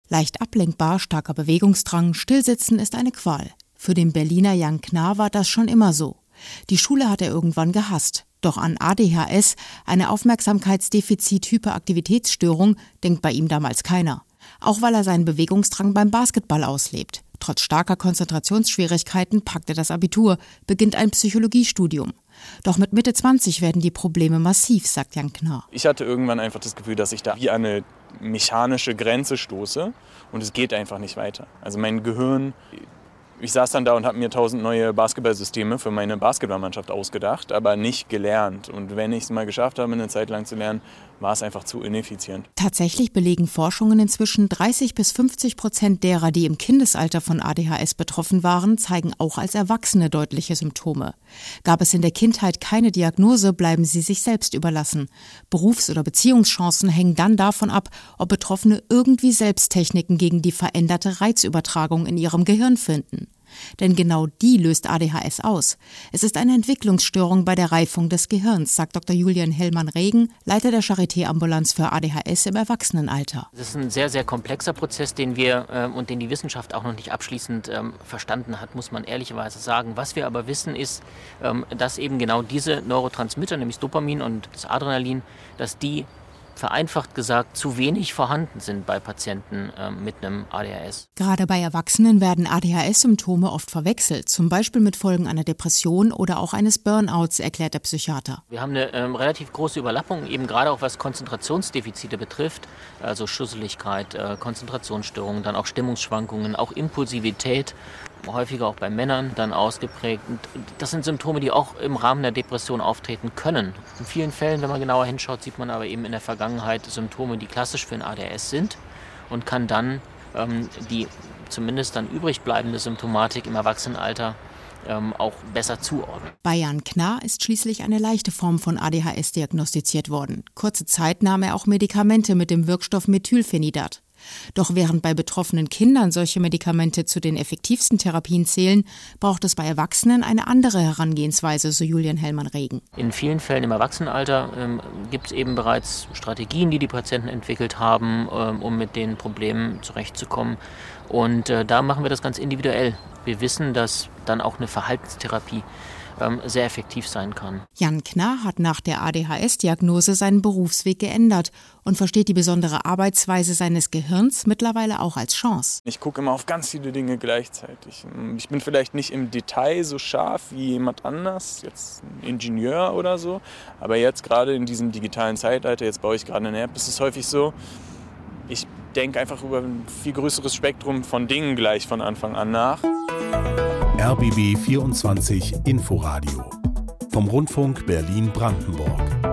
Leicht ablenkbar, starker Bewegungsdrang, Stillsitzen ist eine Qual. Für den Berliner Jan Knar war das schon immer so. Die Schule hat er irgendwann gehasst. Doch an ADHS, eine Aufmerksamkeitsdefizit-Hyperaktivitätsstörung, denkt bei ihm damals keiner. Auch weil er seinen Bewegungsdrang beim Basketball auslebt. Trotz starker Konzentrationsschwierigkeiten packt er das Abitur, beginnt ein Psychologiestudium. Doch mit Mitte 20 werden die Probleme massiv, sagt Jan Knar. Ich hatte irgendwann einfach das Gefühl, dass ich da wie an eine mechanische Grenze stoße und es geht einfach nicht weiter. Also mein Gehirn, ich saß dann da und habe mir 1000 neue Basketballsysteme für meine Basketballmannschaft ausgedacht, aber nicht gelernt. Und wenn ich es mal geschafft habe, eine Zeit lang zu lernen, war es einfach zu ineffizient. Tatsächlich belegen Forschungen inzwischen, 30-50% derer, die im Kindesalter von ADHS betroffen waren, zeigen auch als Erwachsene deutliche Symptome. Gab es in der Kindheit keine Diagnose, bleiben sie sich selbst überlassen. Berufs- oder Beziehungschancen hängen dann davon ab, ob Betroffene irgendwie Selbsttechniken gegen die veränderte Reizübertragung in ihrem Gehirn finden. Denn genau die löst ADHS aus. Es ist eine Entwicklungsstörung bei der Reifung des Gehirns, sagt Dr. Julian Hellmann-Regen, Leiter der Charité-Ambulanz für ADHS im Erwachsenenalter. Das ist ein sehr, sehr komplexer Prozess, den wir und den die Wissenschaft auch noch nicht abschließend verstanden hat, muss man ehrlicherweise sagen. Was wir aber wissen ist, dass eben genau diese Neurotransmitter, nämlich Dopamin und das Adrenalin, dass die vereinfacht gesagt zu wenig vorhanden sind bei Patienten mit einem ADHS. Gerade bei Erwachsenen werden ADHS-Symptome oft verwechselt, zum Beispiel mit Folgen einer Depression oder auch eines Burnouts, erklärt der Psychiater. Wir haben eine relativ große Überlappung, eben gerade auch was Konzentrationsdefizite betrifft, also Schusseligkeit, Konzentrationsstörungen, dann auch Stimmungsschwankungen, auch Impulsivität, häufiger auch bei Männern dann ausgeprägt. Und das sind Symptome, die auch im Rahmen der Depression auftreten können. In vielen Fällen, wenn man genauer hinschaut, sieht man aber eben in der Vergangenheit Symptome, die klassisch für ein ADHS sind und kann dann die zumindest dann übrig bleibende Symptomatik im Erwachsenenalter auch besser zuordnen. Bei Jan Knar ist schließlich eine leichte Form von ADHS diagnostiziert worden. Kurze Zeit nahm er auch Medikamente mit dem Wirkstoff Methylphenidat. Doch während bei betroffenen Kindern solche Medikamente zu den effektivsten Therapien zählen, braucht es bei Erwachsenen eine andere Herangehensweise, so Julian Hellmann-Regen. In vielen Fällen im Erwachsenenalter gibt es eben bereits Strategien, die die Patienten entwickelt haben, um mit den Problemen zurechtzukommen. Und da machen wir das ganz individuell. Wir wissen, dass dann auch eine Verhaltenstherapie sehr effektiv sein kann. Jan Knar hat nach der ADHS-Diagnose seinen Berufsweg geändert und versteht die besondere Arbeitsweise seines Gehirns mittlerweile auch als Chance. Ich gucke immer auf ganz viele Dinge gleichzeitig. Ich bin vielleicht nicht im Detail so scharf wie jemand anders, jetzt ein Ingenieur oder so, aber jetzt gerade in diesem digitalen Zeitalter, jetzt baue ich gerade eine App, ist es häufig so, ich denke einfach über ein viel größeres Spektrum von Dingen gleich von Anfang an nach. RBB 24 Inforadio vom Rundfunk Berlin-Brandenburg.